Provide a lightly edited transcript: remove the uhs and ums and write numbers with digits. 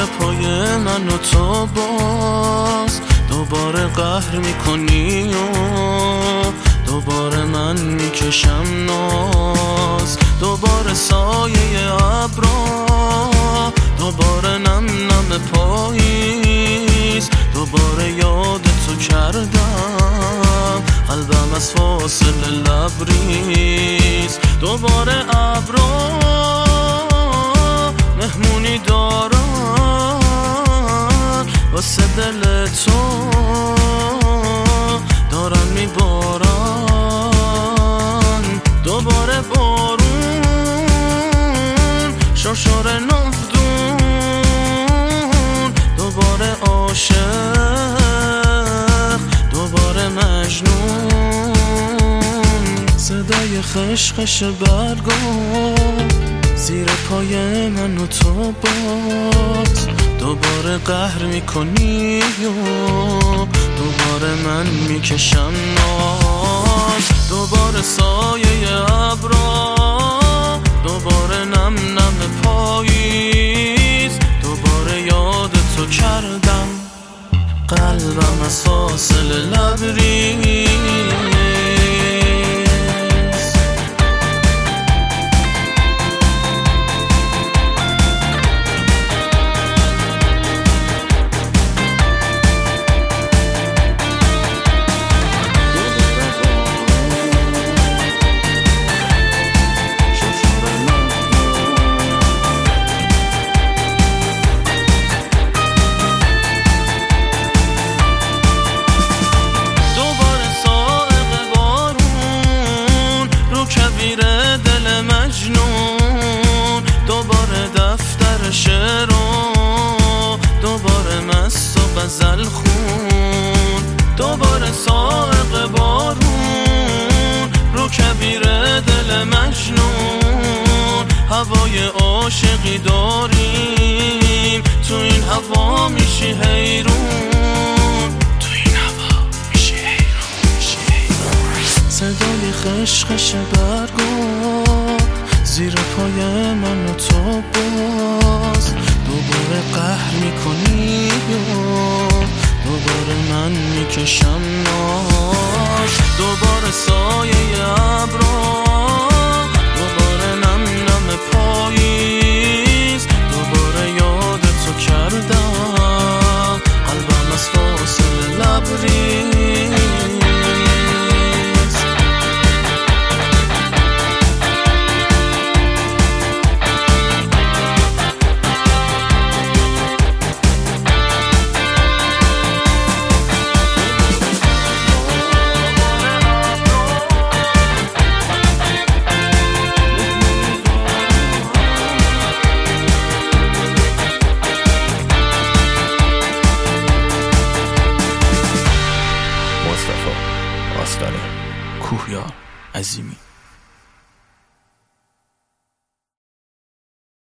پای من و تو باز دوباره قهر میکنی و دوباره من میکشم ناز، دوباره سایه ابرا، دوباره نم نم پاییز، دوباره یاد تو کردم قلبم از فاصله لبریز، دوباره ابرا مهمونی دارن واسه دل تو دارن میبارن، دوباره بارون شرشر نفدون، دوباره عاشق دوباره مجنون، صدای خشخش برگا زیر پای من و تو باز دوباره قهر میکنی و دوباره من میکشم ناز، دوباره سایه ابرا، دوباره نم نم پاییز، دوباره یاد تو کردم قلبم از فاصله لبریز. دل مجنون دوباره دفتر شعر و دوباره مست و غزل خون، دوباره سائق بارون رو کبیر دل مجنون، هوای عاشقی داریم تو این هوا میشی حیرون، تو این هوا میشی حیرون. صدای خشخش برگا زیر پای من و تو باز دوباره قهر میکنی و دوباره من میکشم ناز، دوباره سایه